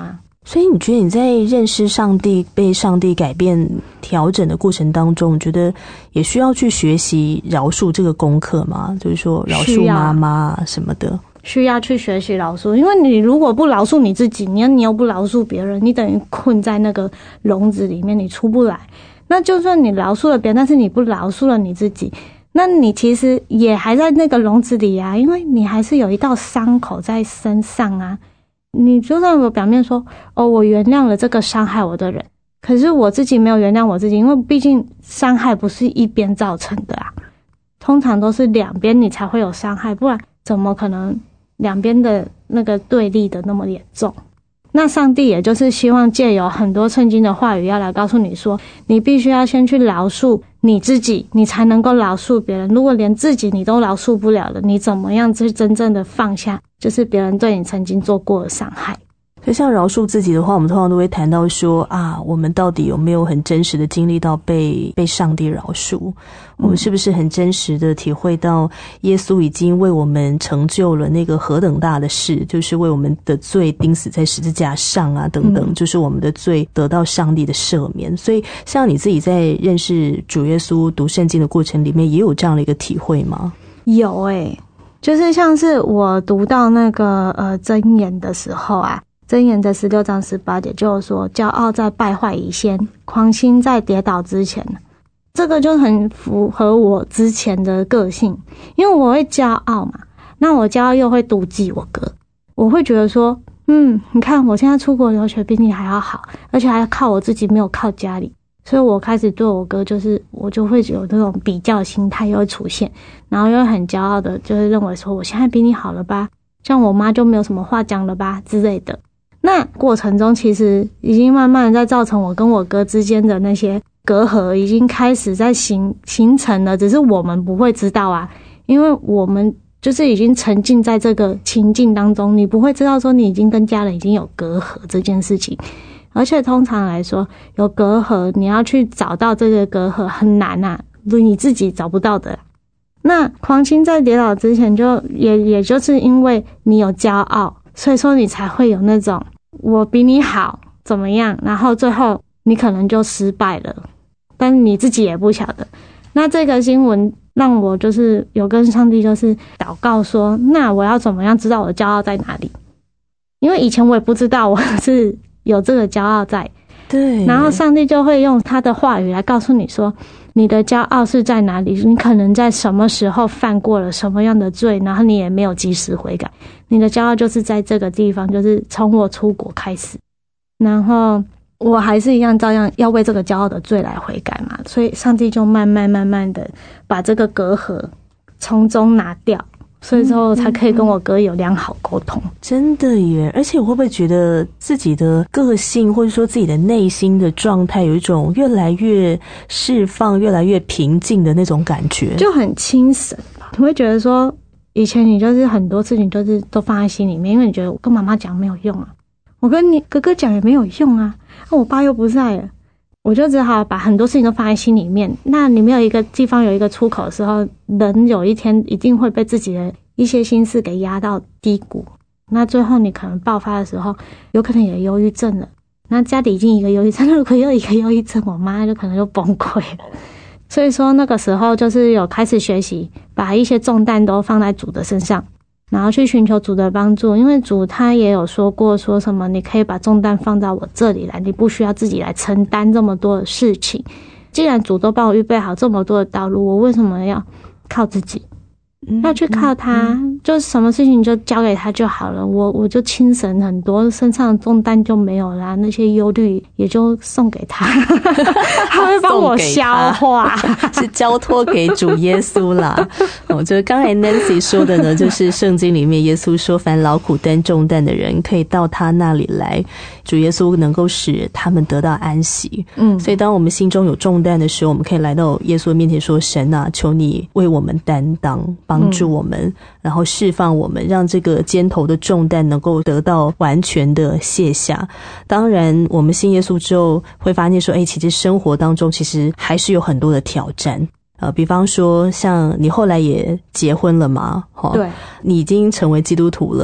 所以你觉得你在认识上帝、被上帝改变、调整的过程当中，你觉得也需要去学习饶恕这个功课吗？就是说饶恕妈妈什么的， 需要去学习饶恕，因为你如果不饶恕你自己，你你又不饶恕别人，你等于困在那个笼子里面，你出不来。那就算你饶恕了别人，但是你不饶恕了你自己，那你其实也还在那个笼子里啊，因为你还是有一道伤口在身上啊。你就算我表面说哦，我原谅了这个伤害我的人，可是我自己没有原谅我自己，因为毕竟伤害不是一边造成的啊，通常都是两边你才会有伤害，不然怎么可能两边的那个对立的那么严重？那上帝也就是希望借由很多圣经的话语要来告诉你说，你必须要先去饶恕你自己，你才能够饶恕别人。如果连自己你都饶恕不了了，你怎么样去真正的放下就是别人对你曾经做过的伤害？ 所以像饶恕自己的话，我们通常都会谈到说啊，我们到底有没有很真实的经历到被被上帝饶恕？我们是不是很真实的体会到耶稣已经为我们成就了那个何等大的事，就是为我们的罪钉死在十字架上啊等等，就是我们的罪得到上帝的赦免。所以像你自己在认识主耶稣读圣经的过程里面也有这样的一个体会吗？ 有诶、欸，就是像是我读到那个呃箴言的时候啊，箴言的十六章十八节就说，骄傲在败坏以先，狂心在跌倒之前。这个就很符合我之前的个性，因为我会骄傲嘛，那我骄傲又会妒忌我哥，我会觉得说嗯，你看我现在出国留学比你还要好，而且还靠我自己，没有靠家里，所以我开始对我哥就是我就会有那种比较心态又会出现，然后又很骄傲的就是认为说我现在比你好了吧，像我妈就没有什么话讲了吧之类的。那过程中其实已经慢慢的在造成我跟我哥之间的那些隔阂已经开始在形形成了，只是我们不会知道啊，因为我们就是已经沉浸在这个情境当中，你不会知道说你已经跟家人已经有隔阂这件事情。而且通常来说有隔阂你要去找到这个隔阂很难啊，你自己找不到的。那狂心在跌倒之前就也也就是因为你有骄傲，所以说你才会有那种我比你好怎么样，然后最后你可能就失败了，但你自己也不晓得。那这个新闻让我就是有跟上帝就是祷告说，那我要怎么样知道我的骄傲在哪里？因为以前我也不知道我是有这个骄傲在， 对， 然后上帝就会用他的话语来告诉你说，你的骄傲是在哪里，你可能在什么时候犯过了什么样的罪，然后你也没有及时悔改，你的骄傲就是在这个地方，就是从我出国开始，然后我还是一样照样要为这个骄傲的罪来悔改嘛，所以上帝就慢慢慢慢的把这个隔阂从中拿掉，所以之后才可以跟我哥有良好沟通。 真的耶！而且我会不会觉得自己的个性或者说自己的内心的状态有一种越来越释放越来越平静的那种感觉，就很清神。你会觉得说以前你就是很多事情就是都放在心里面，因为你觉得我跟妈妈讲没有用啊，我跟你哥哥讲也没有用啊，我爸又不在了，我就只好把很多事情都放在心里面。那你没有一个地方有一个出口的时候，人有一天一定会被自己的一些心事给压到低谷，那最后你可能爆发的时候有可能也忧郁症了，那家里已经一个忧郁症，如果又一个忧郁症，我妈就可能就崩溃了。所以说那个时候就是有开始学习把一些重担都放在主的身上，然后去寻求主的帮助，因为主他也有说过说什么你可以把重担放到我这里来，你不需要自己来承担这么多的事情，既然主都帮我预备好这么多的道路，我为什么要靠自己，要去靠他、嗯嗯、就什么事情就交给他就好了，我我就轻省很多，身上的重担就没有啦，那些忧虑也就送给他他会帮我消化是交托给主耶稣啦哦，就是刚才 Nancy 说的呢，就是圣经里面耶稣说凡劳苦担重担的人可以到他那里来，主耶稣能够使他们得到安息。嗯，所以当我们心中有重担的时候，我们可以来到耶稣的面前说，神啊，求你为我们担当，帮助我们、嗯、然后释放我们，让这个肩头的重担能够得到完全的卸下。当然我们信耶稣之后会发现说，哎，其实生活当中其实还是有很多的挑战，呃，比方说像你后来也结婚了嘛，对，你已经成为基督徒了，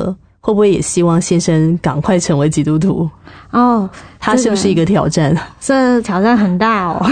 会不会也希望先生赶快成为基督徒？ 哦， 他是不是一个挑战？ 这挑战很大哦。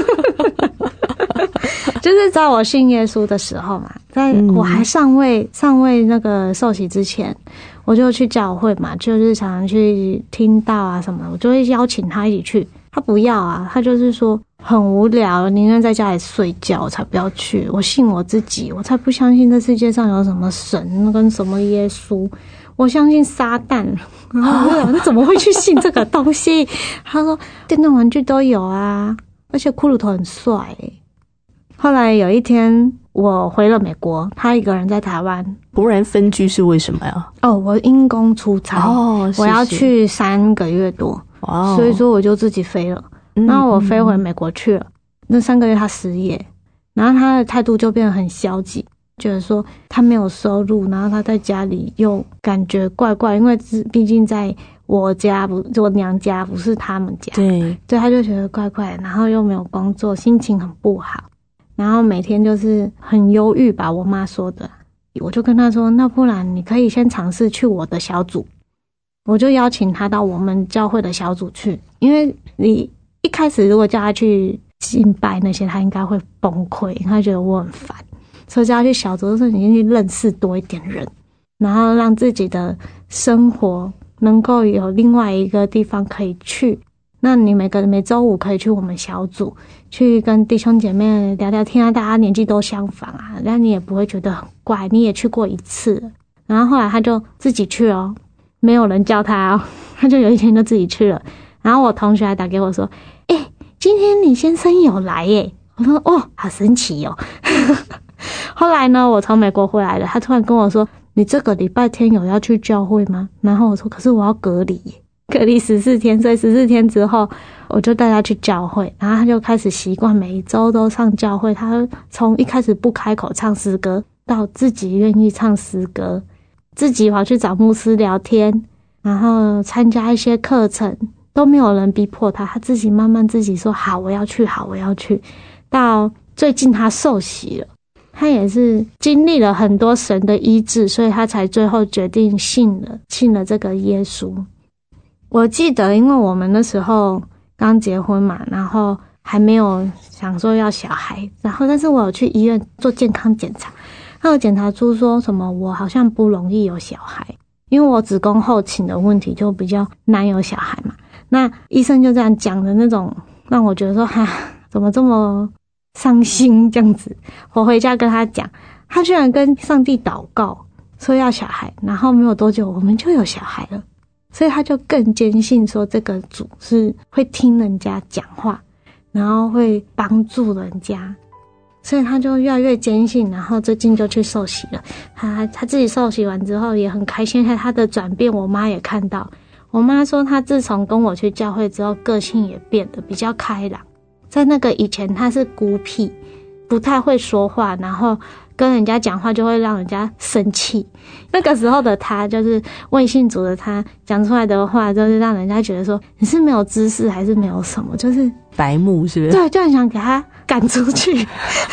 就是在我信耶稣的时候嘛，在我还尚未尚未那个受洗之前，我就去教会嘛，就是常常去听道啊什么的，我就会邀请他一起去。他不要啊，他就是说很无聊，宁愿在家里睡觉，我才不要去。我信我自己，我才不相信这世界上有什么神跟什么耶稣，我相信撒旦。然后我就想，你怎么会去信这个东西？他说电动玩具都有啊，而且骷髅头很帅欸。后来有一天我回了美国，他一个人在台湾。 突然分居是为什么呀？ 哦，我因公出差，哦，是是我要去三个月多，哦，所以说我就自己飞了。然后我飞回美国去了，嗯、那三个月他失业，然后他的态度就变得很消极，觉得说他没有收入，然后他在家里又感觉怪怪，因为毕竟在我家不，我娘家不是他们家，对，对，他就觉得怪怪，然后又没有工作，心情很不好。然后每天就是很忧郁吧，我妈说的。我就跟她说，那不然你可以先尝试去我的小组。我就邀请她到我们教会的小组去，因为你一开始如果叫她去敬拜那些，她应该会崩溃，她觉得我很烦。所以叫她去小组的时候，你先去认识多一点人，然后让自己的生活能够有另外一个地方可以去。那你每个每周五可以去我们小组，去跟弟兄姐妹聊聊天啊，大家年纪都相仿啊，但你也不会觉得很怪，你也去过一次了。然后后来他就自己去哦，没有人叫他哦，他就有一天就自己去了。然后我同学还打给我说，哎、欸，今天李先生有来耶。我说哦，好神奇哦。后来呢，我从美国回来了，他突然跟我说，你这个礼拜天有要去教会吗？然后我说，可是我要隔离耶，隔离十四天，所以十四天之后，我就带他去教会，然后他就开始习惯每一周都上教会。他从一开始不开口唱诗歌，到自己愿意唱诗歌，自己跑去找牧师聊天，然后参加一些课程，都没有人逼迫他，他自己慢慢自己说好，我要去，好，我要去。到最近他受洗了，他也是经历了很多神的医治，所以他才最后决定信了，信了这个耶稣。我记得因为我们那时候刚结婚嘛，然后还没有想说要小孩，然后但是我有去医院做健康检查，他有检查出说什么我好像不容易有小孩，因为我子宫后倾的问题就比较难有小孩嘛。那医生就这样讲的那种，让我觉得说哈，怎么这么伤心这样子。我回家跟他讲，他居然跟上帝祷告说要小孩，然后没有多久我们就有小孩了。所以他就更坚信说这个主是会听人家讲话，然后会帮助人家，所以他就越来越坚信。然后最近就去受洗了，他他自己受洗完之后也很开心，他的转变我妈也看到。我妈说他自从跟我去教会之后，个性也变得比较开朗。在那个以前他是孤僻，不太会说话，然后跟人家讲话就会让人家生气。那个时候的他，就是未信主的他，讲出来的话就是让人家觉得说你是没有知识还是没有什么，就是白目，是不是？ 对，就很想给他赶出去。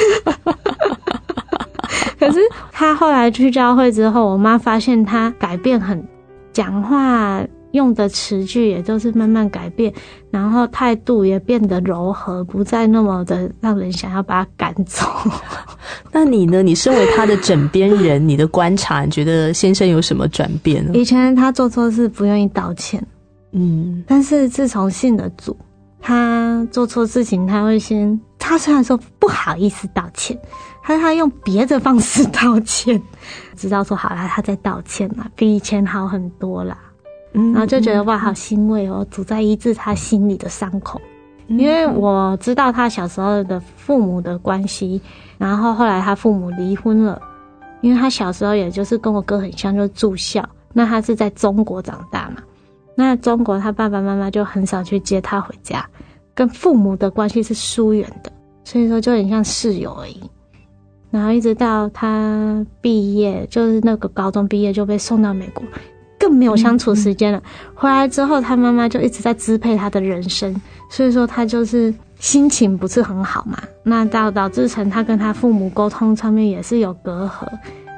可是他后来去教会之后，我妈发现他改变很，讲话用的词句也都是慢慢改变，然后态度也变得柔和，不再那么的让人想要把他赶走。 那你呢？你身为他的枕边人，你的观察，你觉得先生有什么转变呢？ 以前他做错事不愿意道歉，嗯，但是自从信了主，他做错事情他会先，他虽然说不好意思道歉，他他用别的方式道歉，知道说好啦，他在道歉啦，比以前好很多啦。然后就觉得哇，好欣慰哦，主在医治他心里的伤口。因为我知道他小时候的父母的关系，然后后来他父母离婚了，因为他小时候也就是跟我哥很像，就是住校。那他是在中国长大嘛，那中国他爸爸妈妈就很少去接他回家，跟父母的关系是疏远的，所以说就很像室友而已。然后一直到他毕业，就是那个高中毕业就被送到美国，更没有相处时间了。回来之后他妈妈就一直在支配他的人生，所以说他就是心情不是很好嘛，那导导致成他跟他父母沟通上面也是有隔阂。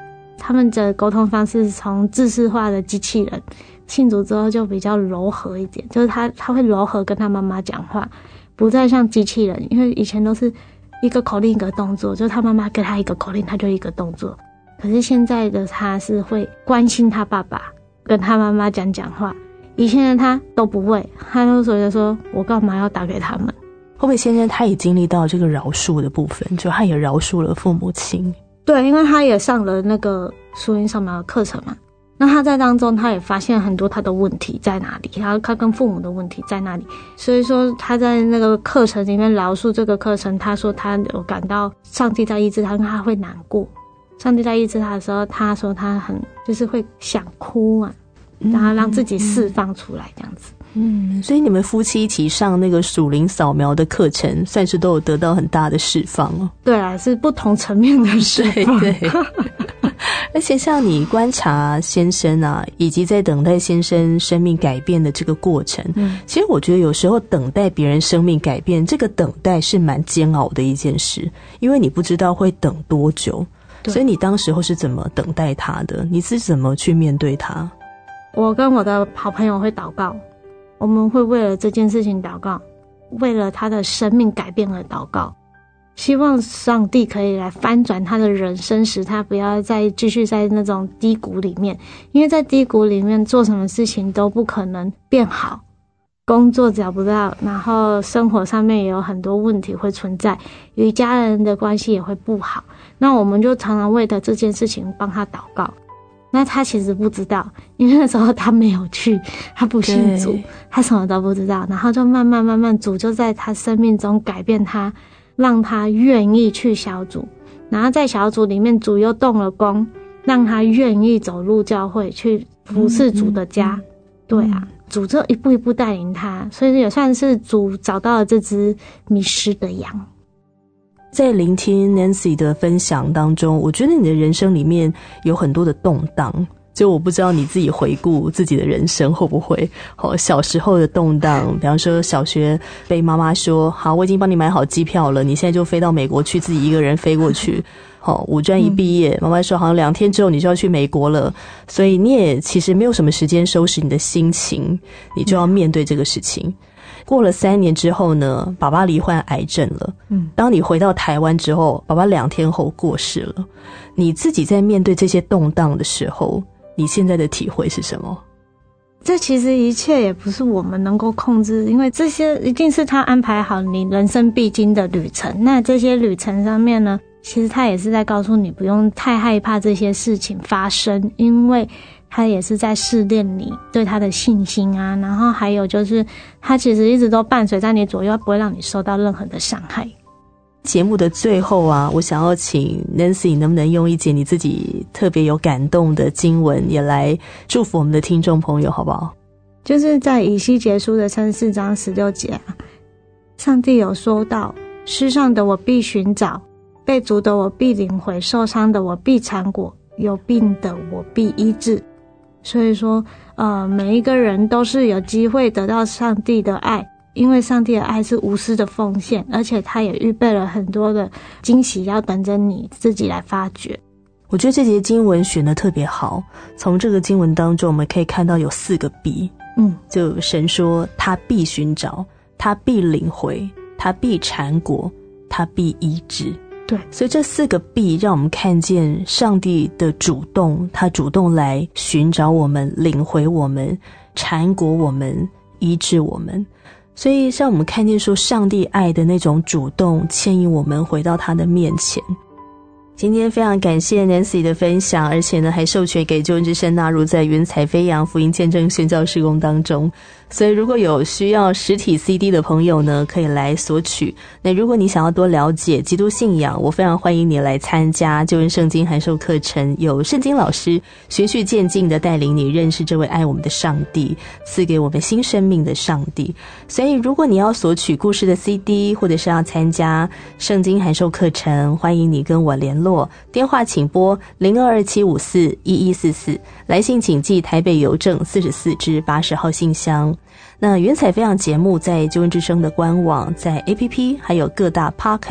他们的沟通方式从制式化的机器人，信主之后就比较柔和一点，就是他他会柔和跟他妈妈讲话，不再像机器人，因为以前都是一个口令一个动作，就是他妈妈给他一个口令他就一个动作，可是现在的他是会关心他爸爸，跟他妈妈讲讲话，以前的他都不会，他就觉得说我干嘛要打给他们。 会不会先生他也经历到这个饶恕的部分，就他也饶恕了父母亲？ 对，因为他也上了那个福音扫描的课程嘛，那他在当中他也发现很多他的问题在哪里，然后他跟父母的问题在哪里，所以说他在那个课程里面饶恕这个课程，他说他有感到上帝在医治他，他会难过，上帝在医治他的时候，他说他很就是会想哭嘛，让他让自己释放出来这样子。 嗯，所以你们夫妻一起上那个属灵扫描的课程，算是都有得到很大的释放哦。 对啊，是不同层面的释放。 对对。而且像你观察先生啊，以及在等待先生生命改变的这个过程，嗯，其实我觉得有时候等待别人生命改变，这个等待是蛮煎熬的一件事，因为你不知道会等多久。所以你当时候是怎么等待他的？你是怎么去面对他？ 我跟我的好朋友会祷告，我们会为了这件事情祷告，为了他的生命改变而祷告，希望上帝可以来翻转他的人生，使他不要再继续在那种低谷里面，因为在低谷里面做什么事情都不可能变好，工作找不到，然后生活上面也有很多问题会存在，与家人的关系也会不好，那我们就常常为了这件事情帮他祷告。那他其实不知道，因为那时候他没有去，他不信主，他什么都不知道，然后就慢慢慢慢主就在他生命中改变他，让他愿意去小组，然后在小组里面主又动了工，让他愿意走入教会去服侍主的家。嗯嗯嗯，对啊，主就一步一步带领他，所以也算是主找到了这只迷失的羊。 在聆听 Nancy 的分享当中，我觉得你的人生里面有很多的动荡，就我不知道你自己回顾自己的人生会不会、哦、小时候的动荡，比方说小学被妈妈说好我已经帮你买好机票了，你现在就飞到美国去，自己一个人飞过去好、哦，五专一毕业，妈妈说好像两天之后你就要去美国了，所以你也其实没有什么时间收拾你的心情，你就要面对这个事情。过了三年之后呢，爸爸罹患癌症了。嗯，当你回到台湾之后，爸爸两天后过世了。你自己在面对这些动荡的时候，你现在的体会是什么？ 这其实一切也不是我们能够控制，因为这些一定是他安排好你人生必经的旅程。那这些旅程上面呢，其实他也是在告诉你不用太害怕这些事情发生，因为他也是在试炼你对他的信心啊，然后还有就是他其实一直都伴随在你左右，不会让你受到任何的伤害。 节目的最后啊，我想要请 Nancy 能不能用一节你自己特别有感动的经文也来祝福我们的听众朋友好不好？ 就是在以西结书的三十四章十六节啊，上帝有说到，世上的我必寻找，被逐的我必领回，受伤的我必缠裹，有病的我必医治。所以说呃，每一个人都是有机会得到上帝的爱，因为上帝的爱是无私的奉献，而且他也预备了很多的惊喜要等着你自己来发掘。 我觉得这节经文选得特别好，从这个经文当中我们可以看到有四个必，嗯，就神说他必寻找，他必领回，他必缠裹，他必医治。 对， 所以这四个必让我们看见上帝的主动，他主动来寻找我们，领回我们，缠裹我们，医治我们。所以让我们看见说上帝爱的那种主动牵引我们回到他的面前。今天非常感谢 Nancy 的分享，而且呢还授权给救恩之声纳入在云彩飞扬福音见证宣教事工当中，所以如果有需要实体 C D 的朋友呢可以来索取。那如果你想要多了解基督信仰，我非常欢迎你来参加救恩圣经函授课程，有圣经老师循序渐进的带领你认识这位爱我们的上帝，赐给我们新生命的上帝。所以如果你要索取故事的 C D 或者是要参加圣经函授课程，欢迎你跟我联络，电话请拨零二二七五四一一四四，来信请寄台北邮政四十四至八十号信箱。那云彩飞扬节目在救恩之声的官网，在 A P P 还有各大 Podcast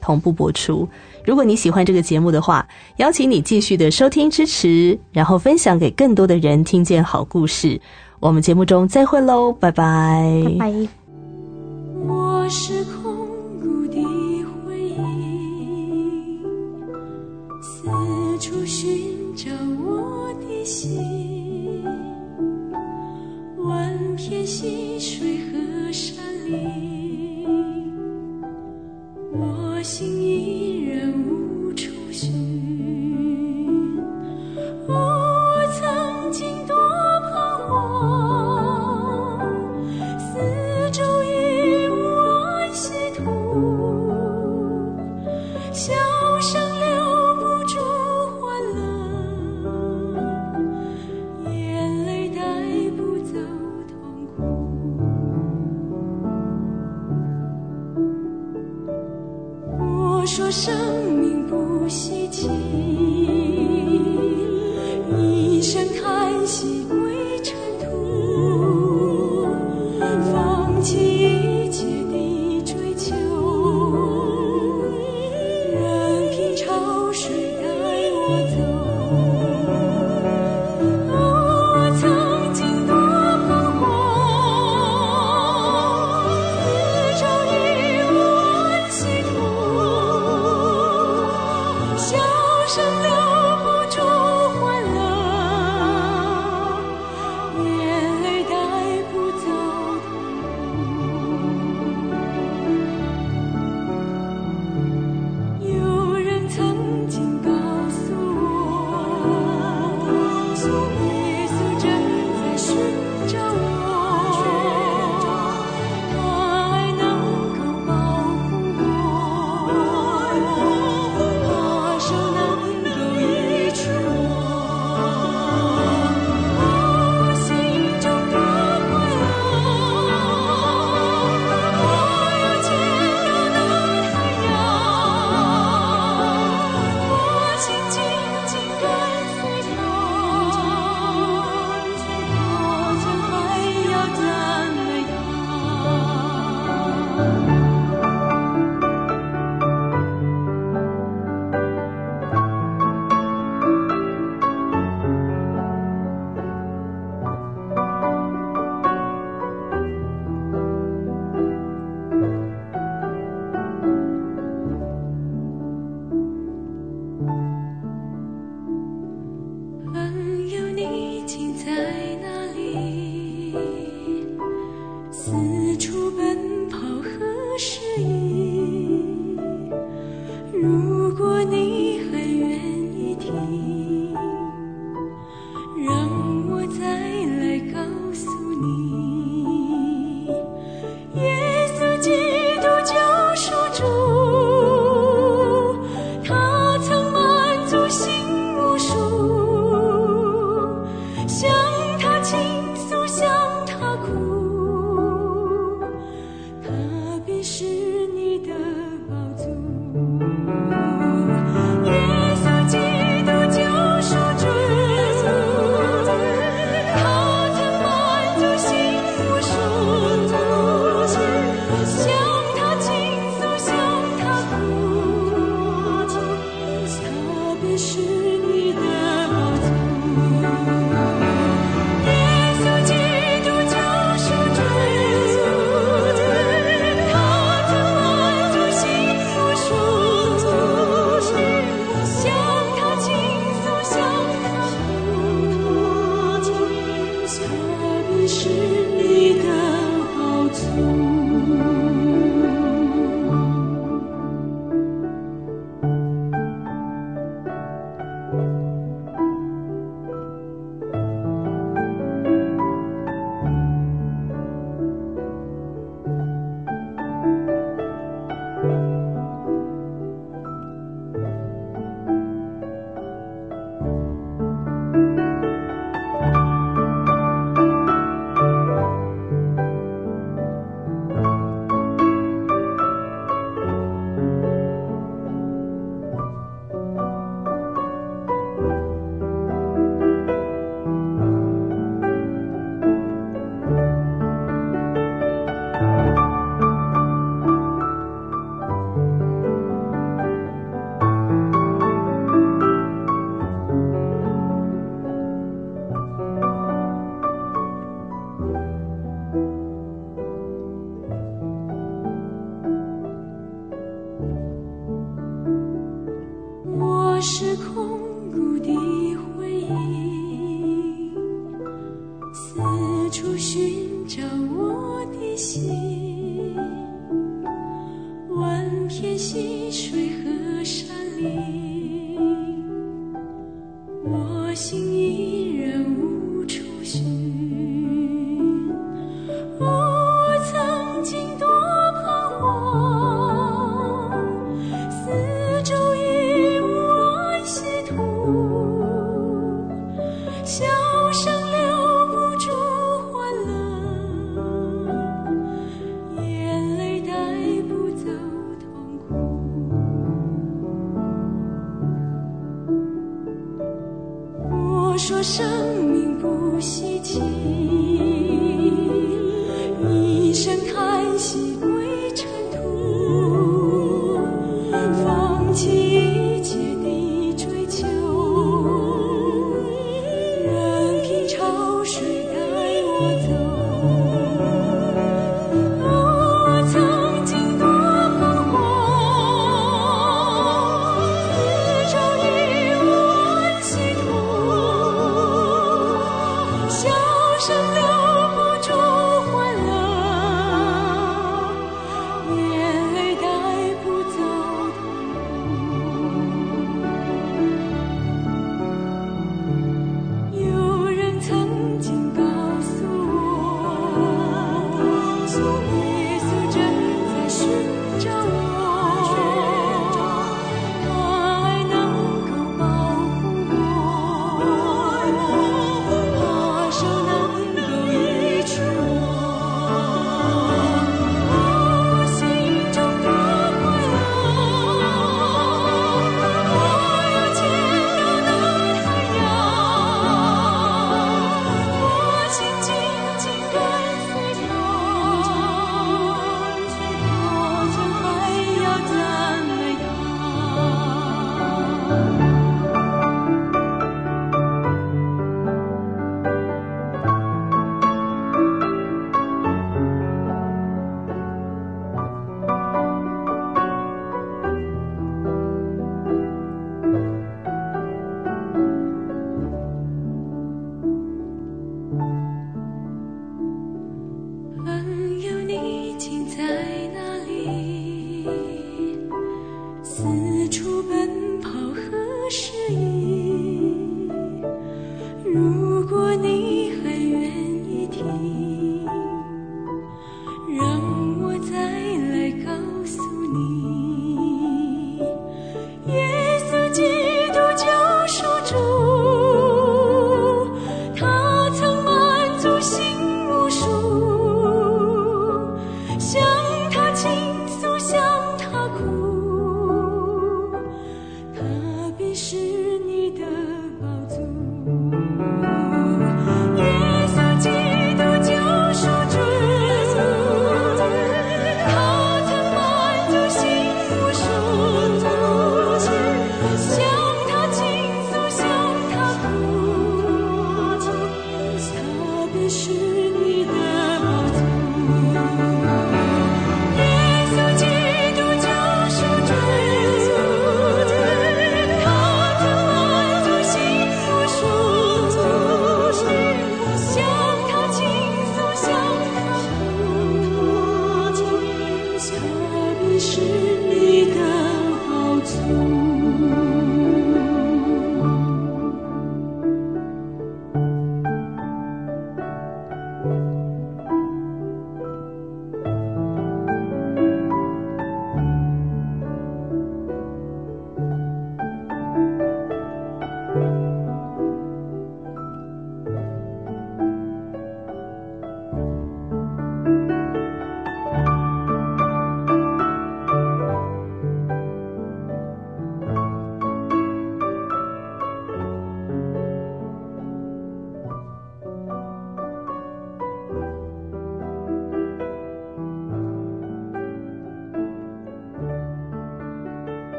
同步播出。如果你喜欢这个节目的话，邀请你继续的收听支持，然后分享给更多的人听见好故事。我们节目中再会咯，拜拜拜拜。 我是空谷的回忆，四处寻找我的心，万片溪水和山林，我心依然无处寻。哦，我曾经多彷徨，四周已无安息土，笑声留不住欢乐，眼泪带不走痛苦。我说生命不稀奇，一声叹息归尘土，放弃一切的追求，任凭潮水带我走。哦，我曾经多彷徨，四周已无安息土，笑声留不住欢乐，眼泪带不走痛苦。有人曾经告诉我，耶稣正在寻找我，他爱能够保护我，他手能够医治我。我心中多快乐，我有见到那太阳，我心紧紧跟随他，我曾还要赞美朋友，你竟在哪里？四处奔跑何时已？如果你还愿意听，让我再来告诉你，耶稣基督救赎主，他曾满足心无数，向他倾诉，向他哭， 说生命不稀奇，一声叹息归尘土，放弃一切的追求，任凭潮水带我走。我曾经多彷徨，四周已无温心土，笑声留不住欢乐，眼泪带不走痛。有人曾经告诉我，告诉我